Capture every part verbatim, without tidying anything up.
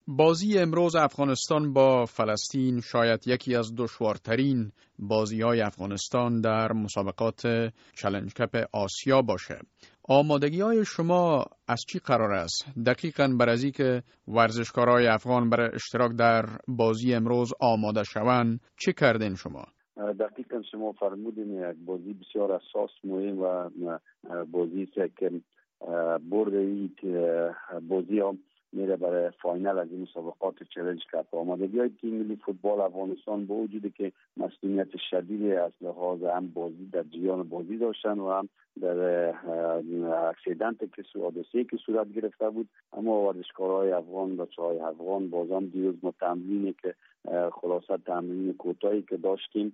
بازی امروز افغانستان با فلسطین شاید یکی از دشوارترین بازی‌های افغانستان در مسابقات چالش کپ آسیا باشه. آمادگی‌های شما از چی قرار است؟ دقیقاً بر از اینکه ورزشکارای افغان برای اشتراک در بازی امروز آماده شوند چه کردین شما؟ دقیقاً شما فرمودین یک بازی بسیار اساس مهم و بازی است که برد این بازی هم میره برای فاینال از این مسابقات چالش کپ. آمادگی‌های تیم ملی فوتبال افغانستان با وجودی که مسئولیت شدید از لحاظ هم بازی در جریان بازی داشتن و هم در اکسیدنت که حادثه‌ای که صورت گرفته بود، اما ورزشکارای افغان بچه‌های افغان بازم دیروز ما تمرینی که خلاصه تمرین کوتاهی که داشتیم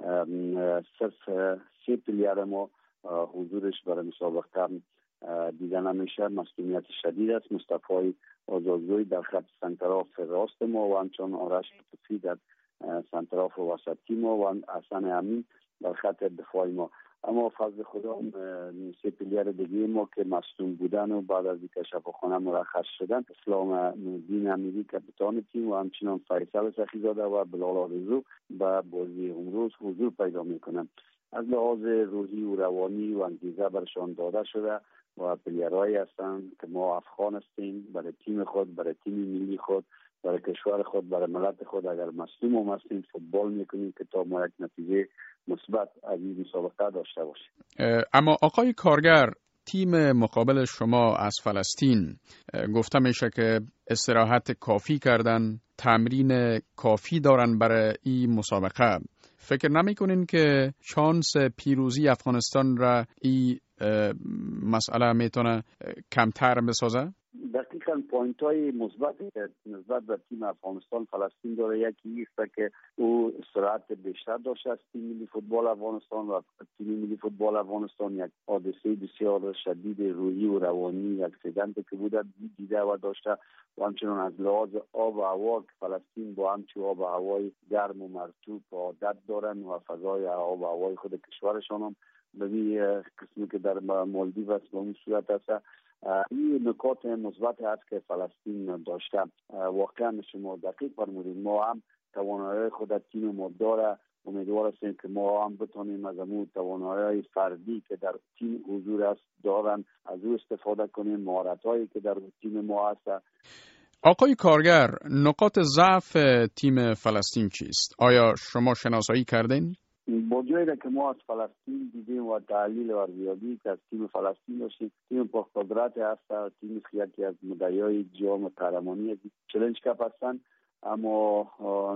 صرف سه پلیر ما حضورش برای مسابقه دیده نمیشه. مسئولیت شدید است. مصطفی آزادگوی در خط سنتراف راست ما و همچنان آرش توفی در سنتراف وسطی ما و حسن امین در خط دفاعی ما. اما فضل خدا سه پلیر دیگه ما که مصدوم بودن و بعد از اینکه شفاخانه مرخص شدن، اسلام دین امیری کاپیتان تیم و همچنان فیصل سخیزاده و بلال آرزو به بازی امروز حضور پیدا میکنند. از لحاظ روحی و روانی و انگیزه برشان داده شده و پلیرهایی هستند که ما افغان هستیم، برای تیم خود، برای تیم ملی خود، برای کشور خود، برای ملت خود اگر مصدوم هم هستیم فوتبال میکنیم که تا ما یک نتیجه مثبت از این مسابقه داشته باشیم. اما آقای کارگر، تیم مقابل شما از فلسطین گفته میشه که استراحت کافی کردن، تمرین کافی دارن برای این مسابقه. فکر نمیکنین که شانس پیروزی افغانستان را این مسئله میتونه کمتر بسازه؟ دقیقاً پوینت های مثبت نسبت به تیم افغانستان فلسطین داره. یکی است که او استراحت بیشتر داشته از تیم ملی فوتبال افغانستان و تیم ملی فوتبال افغانستان یک حادثه بسیار شدید روحی و روانی اکسیدنت که بوده دیده و داشته و همچنان از لحاظ آب و هوا که فلسطین با همچون آب و هوای گرم و مرطوب عادت دارن و فضای آب و هوای خود کشورشان هم به این قسمی که در مالدیو است به اون صورت است. این نکات مثبت است که فلسطین داشته. واقعا شما دقیق فرمودید. ما هم توانایی خود تیم ما داره. امیدوار هستیم که ما هم بتونیم از اون توانایی فردی که در تیم حضور است دارن از او استفاده کنیم. مهارتایی که در تیم ما هست. آقای کارگر، نقاط ضعف تیم فلسطین چیست؟ آیا شما شناسایی کردین؟ با جایی که ما از فلسطین دیدیم و تحلیل و ارزیابی که از تیم فلسطین داشتیم، تیم پرقدرت هست، تیم یکی از مدعیای جام قهرمانی چالش کپ هستند، اما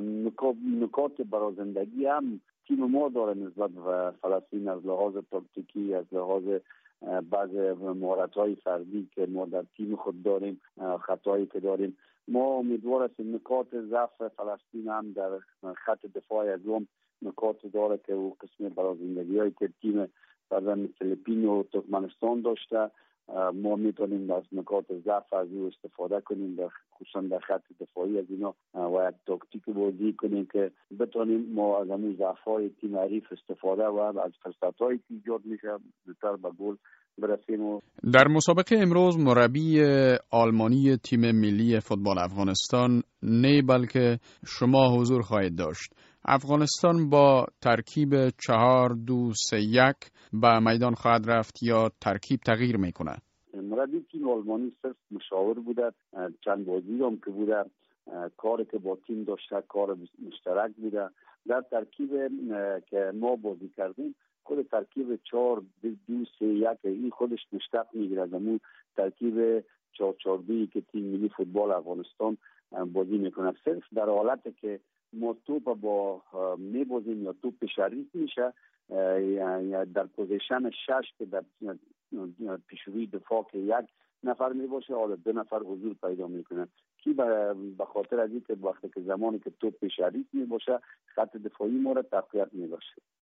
نکات برازندگی هم تیم ما داره نسبت به فلسطین از لحاظ تاکتیکی، از لحاظ بعض مهارت‌های فردی که ما در تیم خود داریم، خطایی که داریم. ما امیدوار هستیم نکات ضعف فلسطین هم در خط دفاع از اون نکات داره که او قسم برازندگی هایی که تیم مثلا فیلیپین و ترکمنستان داشته، ما میتونیم از نکات ضعف از او استفاده کنیم در خصوصا در خط دفاعی از اینا و یک تاکتیک بازی کنیم که بتونیم ما از اون ضعف‌های تیم حریف استفاده و از فرصت‌هایی که ایجاد میشه زودتر به گل برسیم. در مسابقه امروز مربی آلمانی تیم ملی فوتبال افغانستان نه بلکه شما حضور خواهید داشت. افغانستان با ترکیب چهار دو سه یک به میدان خواهد رفت یا ترکیب تغییر میکنه؟ مربی تیم آلمانی صرف مشاور بوده، چند بازی هم که بوده، کاری که با تیم داشته کار مشترک بوده. در ترکیب که ما بازی کردیم خود ترکیب چهار دو سه یک این خودش مشتق میگیره از اون ترکیب چهار چهار دو که تیم ملی فوتبال افغانستان بازی میکنه. صرف در حالتی که ما توپ با میبازیم یا توپ شریک میشه یا در پوزیشن شش که در پیشروی دفاع که یک نفر میباشه حالا دو نفر حضور پیدا میکنه کی به خاطر از اینکه وقتی که زمانی که توپ شریک میباشه خط دفاعی ما را تقویت میباشه.